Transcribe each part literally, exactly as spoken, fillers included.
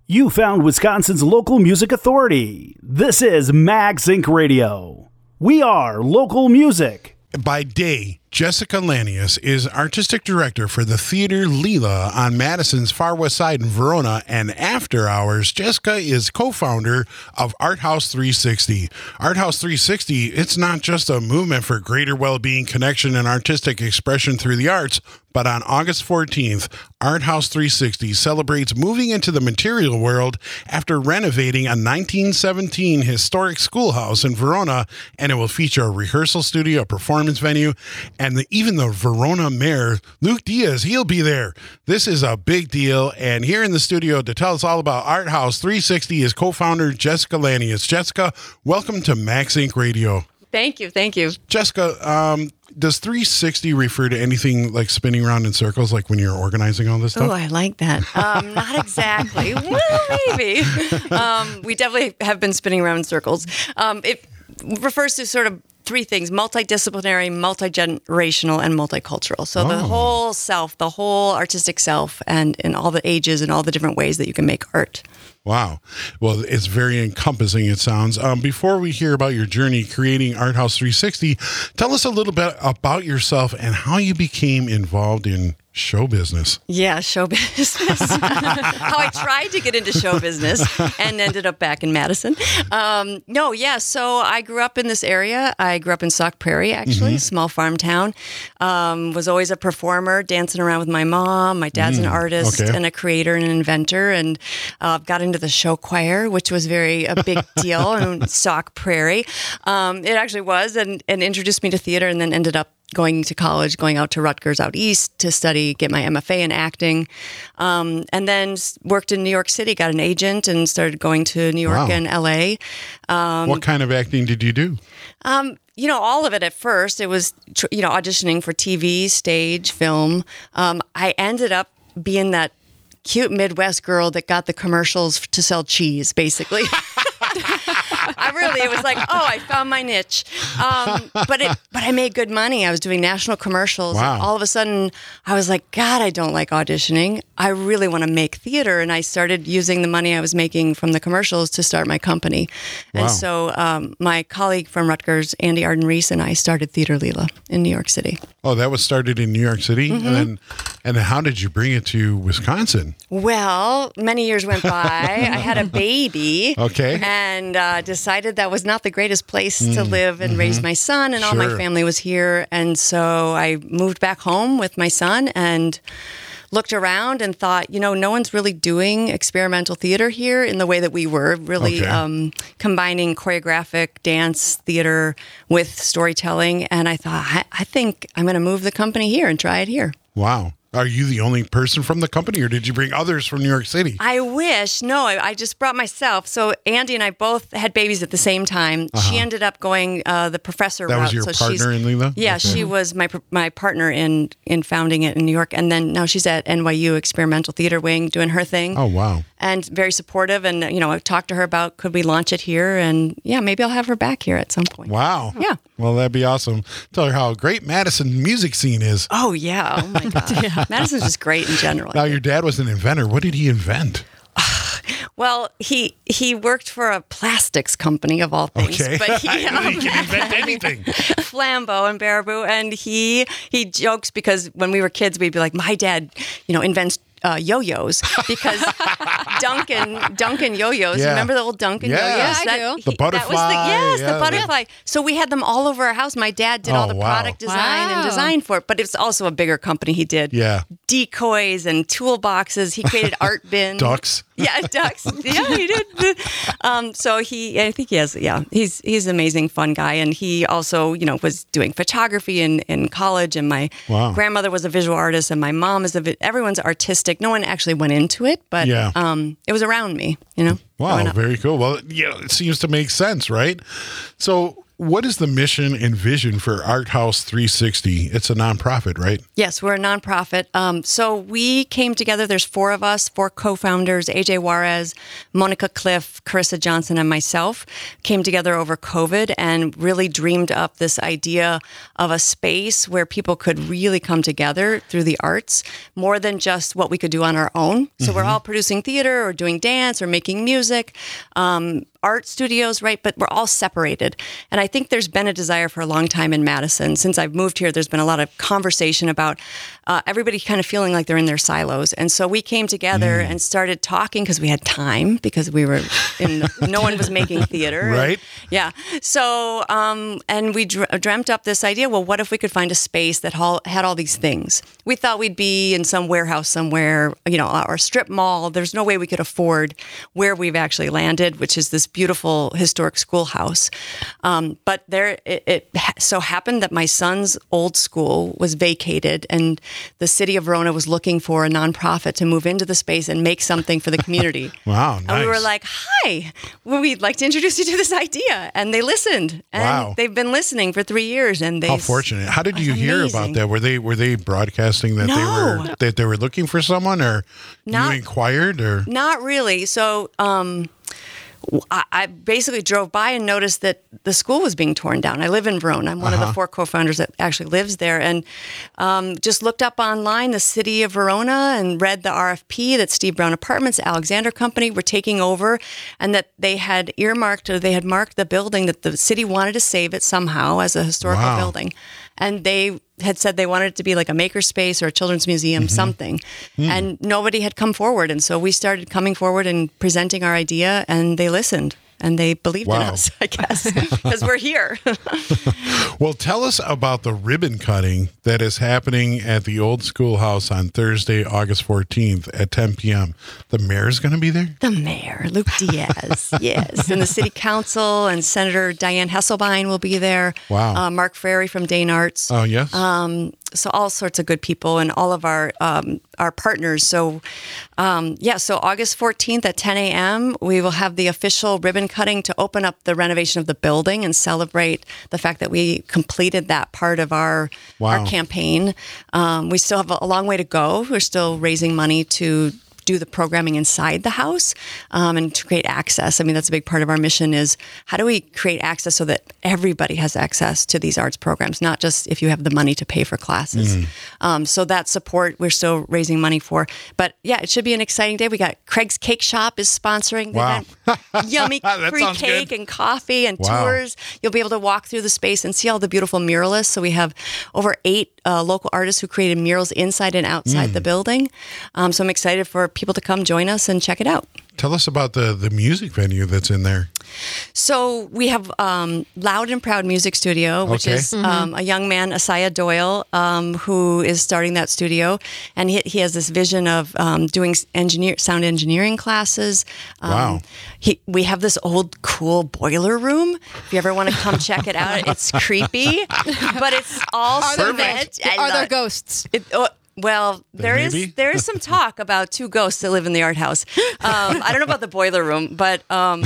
You found Wisconsin's local music authority. This is MagSync Radio. We are local music. By day, Jessica Lanius is artistic director for the Theater Lila on Madison's Far West Side in Verona, and after hours, Jessica is co-founder of Art House three sixty. Art House three sixty, it's not just a movement for greater well-being, connection, and artistic expression through the arts, but on August fourteenth, Art House three sixty celebrates moving into the material world after renovating a nineteen seventeen historic schoolhouse in Verona, and it will feature a rehearsal studio, a performance venue, and the, even the Verona mayor, Luke Diaz, he'll be there. This is a big deal, and here in the studio to tell us all about Art House three sixty is co-founder Jessica Lanius. Jessica, welcome to MagSync Radio. Thank you, thank you. Jessica, um, does three sixty refer to anything like spinning around in circles, like when you're organizing all this stuff? Oh, I like that. Um, not exactly. Well, maybe. Um, we definitely have been spinning around in circles. Um, it refers to sort of three things: multidisciplinary, multi-generational, and multicultural. So oh. the whole self, the whole artistic self, and in all the ages and all the different ways that you can make art. Wow. Well, it's very encompassing, it sounds. Um, before we hear about your journey creating Art House three sixty, tell us a little bit about yourself and how you became involved in show business. Yeah, show business. How I tried to get into show business and ended up back in Madison. Um, no, yeah, so I grew up in this area. I grew up in Sauk Prairie, actually, mm-hmm. small farm town. Um, was always a performer, dancing around with my mom. My dad's mm, an artist okay. and a creator and an inventor, and uh, got into the show choir, which was very a big deal in Sauk Prairie. Um, it actually was, and, and introduced me to theater, and then ended up going to college, going out to Rutgers out east to study, get my M F A in acting, um, and then worked in New York City, got an agent, and started going to New York wow. and L A. Um, what kind of acting did you do? Um, you know, all of it at first. It was, you know, auditioning for T V, stage, film. Um, I ended up being that cute Midwest girl that got the commercials to sell cheese, basically. I really, it was like, oh, I found my niche. Um, but it, but I made good money. I was doing national commercials. Wow. And all of a sudden, I was like, God, I don't like auditioning. I really want to make theater. And I started using the money I was making from the commercials to start my company. Wow. And so um, my colleague from Rutgers, Andy Arden Reese, and I started Theater Lila in New York City. Oh, that was started in New York City? Mm-hmm. And then, and then how did you bring it to Wisconsin? Well, many years went by. I had a baby. Okay. And uh, decided that was not the greatest place mm, to live and mm-hmm. raise my son, and sure. all my family was here. And so I moved back home with my son and looked around and thought, you know, no one's really doing experimental theater here in the way that we were, really okay. um, combining choreographic dance theater with storytelling. And I thought, I, I think I'm going to move the company here and try it here. Wow. Are you the only person from the company, or did you bring others from New York City? I wish. No, I, I just brought myself. So Andy and I both had babies at the same time. Uh-huh. She ended up going uh, the professor that route. was your so partner she's, in Lila? Yeah, okay. she was my my partner in in founding it in New York, and then now she's at N Y U Experimental Theater Wing doing her thing. Oh, wow. And very supportive. And, you know, I've talked to her about, could we launch it here? And yeah, maybe I'll have her back here at some point. Wow. Yeah. Well, that'd be awesome. Tell her how great Madison music scene is. Oh, yeah. Oh, my God. yeah. Madison's just great in general. Now, your dad was an inventor. What did he invent? Well, he he worked for a plastics company of all things. Okay. But he, um, he can invent anything. Flambeau and Baraboo. And he he jokes because when we were kids, we'd be like, my dad, you know, invents Uh, yo-yos because Duncan Duncan yo-yos. Yeah. Remember the old Duncan yeah. yo-yos? Yeah, I that, do. He, the butterfly. That was the, yes, yeah, the butterfly. Yeah. So we had them all over our house. My dad did Oh, all the wow. product design Wow. and design for it, but it's also a bigger company. He did Yeah. decoys and toolboxes. He created art bins. Ducks. Yeah, ducks. Yeah, he did. Um, so he, I think he has. Yeah, he's he's an amazing, fun guy, and he also, you know, was doing photography in, in college. And my wow. grandmother was a visual artist, and my mom is a. Everyone's artistic. No one actually went into it, but yeah. um, it was around me. You know. Wow, very cool. Well, yeah, it seems to make sense, right? So what is the mission and vision for Art House three sixty? It's a nonprofit, right? Yes, we're a nonprofit. Um, so we came together. There's four of us, four co-founders, A J Juarez, Monica Cliff, Carissa Johnson, and myself, came together over COVID and really dreamed up this idea of a space where people could really come together through the arts, more than just what we could do on our own. So mm-hmm. we're all producing theater or doing dance or making music. Um, art studios, right? But we're all separated. And I think there's been a desire for a long time in Madison. Since I've moved here, there's been a lot of conversation about uh, everybody kind of feeling like they're in their silos. And so we came together mm. and started talking because we had time, because we were in, the, no one was making theater. Right. And, yeah. So, um, and we dr- dreamt up this idea, well, what if we could find a space that all, had all these things? We thought we'd be in some warehouse somewhere, you know, or a strip mall. There's no way we could afford where we've actually landed, which is this beautiful historic schoolhouse. Um, but there, it, it so happened that my son's old school was vacated, and the city of Verona was looking for a nonprofit to move into the space and make something for the community. Wow, nice. And we were like, hi, well, we'd like to introduce you to this idea. And they listened. And wow. they've been listening for three years. And they How fortunate. How did you hear amazing. about that? Were they were they broadcasting that No. they were that they were looking for someone, or Not- you inquired, or Not really. So um, I, I basically drove by and noticed that the school was being torn down. I live in Verona. I'm one Uh-huh. of the four co-founders that actually lives there, and um, just looked up online the city of Verona and read the R F P that Steve Brown Apartments, Alexander Company were taking over, and that they had earmarked, or they had marked the building, that the city wanted to save it somehow as a historical Wow. building. And they had said they wanted it to be like a makerspace or a children's museum, mm-hmm. something. Mm. And nobody had come forward. And so we started coming forward and presenting our idea, and they listened. And they believed Wow. in us, I guess, because we're here. Well, tell us about the ribbon cutting that is happening at the old schoolhouse on Thursday, August fourteenth at ten p.m. The mayor's going to be there? The mayor, Luke Diaz, yes. And the city council and Senator Diane Hesselbein will be there. Wow. Uh, Mark Frary from Dane Arts. Oh, yes. Um, so all sorts of good people and all of our um, our partners. So, um, yeah, so August fourteenth at ten a.m., we will have the official ribbon cutting to open up the renovation of the building and celebrate the fact that we completed that part of our, wow. our campaign. Um, we still have a long way to go. We're still raising money to do the programming inside the house um, and to create access. I mean, that's a big part of our mission is how do we create access so that everybody has access to these arts programs, not just if you have the money to pay for classes. Mm. Um, so that support we're still raising money for. But yeah, it should be an exciting day. We got Craig's Cake Shop is sponsoring the wow. event. Yummy free cake good. and coffee and wow. tours. You'll be able to walk through the space and see all the beautiful muralists. So we have over eight uh, local artists who created murals inside and outside mm. the building. Um, so I'm excited for people to come join us and check it out. Tell us about the, the music venue that's in there. So we have um, Loud and Proud Music Studio, which okay. is mm-hmm. um, a young man, Asaya Doyle, um, who is starting that studio. And he, he has this vision of um, doing engineer, sound engineering classes. Um, wow. He, we have this old, cool boiler room. If you ever want to come check it out, it's creepy, but it's all cement. Are there ghosts? It, oh, Well, there Maybe. is there is some talk about two ghosts that live in the art house. Um, I don't know about the boiler room, but um,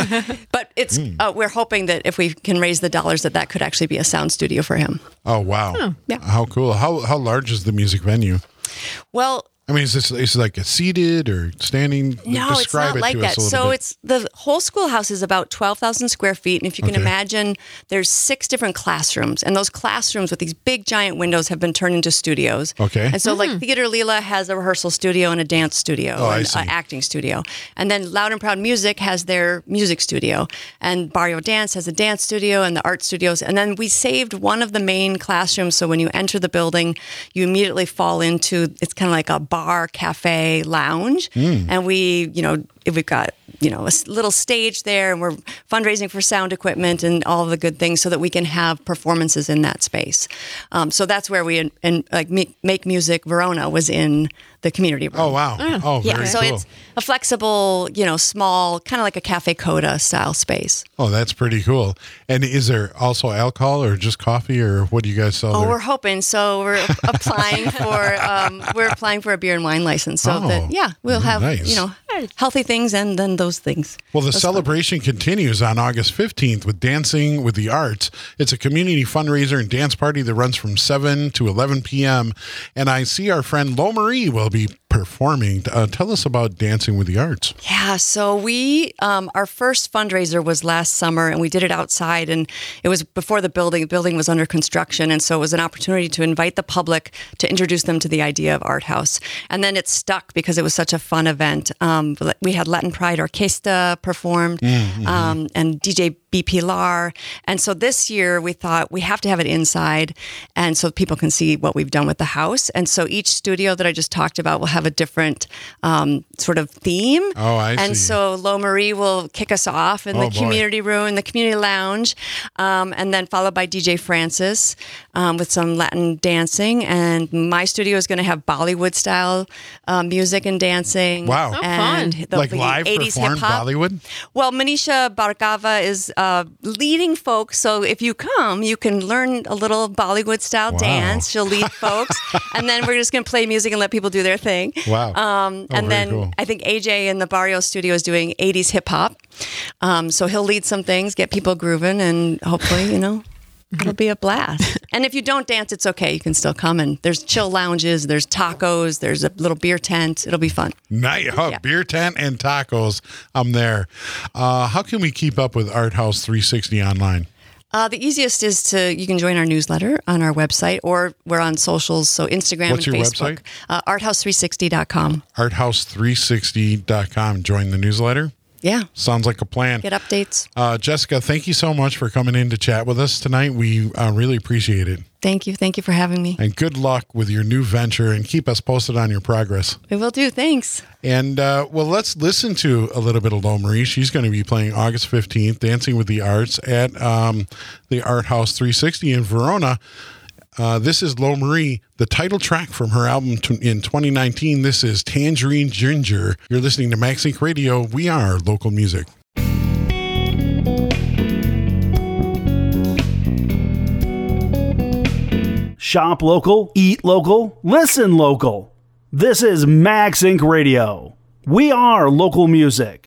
but it's mm. uh, we're hoping that if we can raise the dollars, that that could actually be a sound studio for him. Oh wow! Oh, yeah. How cool! How how large is the music venue? Well. I mean, is this is it like a seated or standing? No, Describe it's not it like to that. Us a little So bit. it's the whole schoolhouse is about twelve thousand square feet. And if you can Okay. imagine, there's six different classrooms. And those classrooms with these big giant windows have been turned into studios. Okay. And so like Theater Lila has a rehearsal studio and a dance studio Oh, I and see. an acting studio. And then Loud and Proud Music has their music studio. And Barrio Dance has a dance studio and the art studios. And then we saved one of the main classrooms. So when you enter the building, you immediately fall into, it's kind of like a bar, cafe, lounge. Mm. And we, you know, we've got, you know, a little stage there, and we're fundraising for sound equipment and all the good things so that we can have performances in that space. Um, so that's where we, and like Make Music Verona was in the community room. Oh, wow. Oh, oh yeah. very So cool. it's a flexible, you know, small, kind of like a Cafe Coda style space. Oh, that's pretty cool. And is there also alcohol or just coffee, or what do you guys sell Oh, there? we're hoping. So we're applying for, um, we're applying for a beer and wine license. So Oh, that, yeah, we'll have, nice. you know, healthy things things and then those things. Well, the That's celebration fun. continues on August fifteenth with Dancing with the Arts. It's a community fundraiser and dance party that runs from seven to eleven p.m. And I see our friend Lo Marie will be performing. Uh, tell us about Dancing with the Arts. Yeah, so we, um, our first fundraiser was last summer, and we did it outside, and it was before the building. The building was under construction, and so it was an opportunity to invite the public to introduce them to the idea of Art House. And then it stuck because it was such a fun event. Um, we had Latin Pride Orquesta performed, mm-hmm. um, and D J B. Pilar. And so this year we thought we have to have it inside, and so people can see what we've done with the house. And so each studio that I just talked about will have a different um, sort of theme. Oh, I see. And so Lo Marie will kick us off in oh, the boy. community room, in the community lounge, um, and then followed by D J Francis um, with some Latin dancing. And my studio is going to have Bollywood style uh, music and dancing. Wow. Oh, and fun. there'll Like be live eighties performed hip-hop. Bollywood? Well, Manisha Bhargava is uh, leading folks. So if you come, you can learn a little Bollywood style Wow. dance. She'll lead folks. And then we're just going to play music and let people do their thing. Wow. Um, Oh, and very then cool. I think A J in the Barrio studio is doing eighties hip hop. Um, so he'll lead some things, get people grooving, and hopefully, you know, it'll be a blast. And if you don't dance, it's okay. You can still come, and there's chill lounges, there's tacos, there's a little beer tent. It'll be fun. Night, oh, Yeah. beer tent and tacos. I'm there. Uh, how can we keep up with Art House three sixty online? Uh, the easiest is to, you can join our newsletter on our website, or we're on socials, so Instagram What's and your Facebook. website? Uh, art house three sixty dot com. art house three sixty dot com. Join the newsletter. Yeah, Sounds like a plan. get updates. Uh, Jessica, thank you so much for coming in to chat with us tonight. We uh, really appreciate it. Thank you. Thank you for having me. And good luck with your new venture, and keep us posted on your progress. We will do. Thanks. And, uh, well, let's listen to a little bit of Lo Marie. She's going to be playing August fifteenth, Dancing with the Arts at um, the Art House three sixty in Verona. Uh, this is Lo Marie, the title track from her album t- in twenty nineteen. This is Tangerine Ginger. You're listening to MagSync Radio. We are local music. Shop local, eat local, listen local. This is MagSync Radio. We are local music.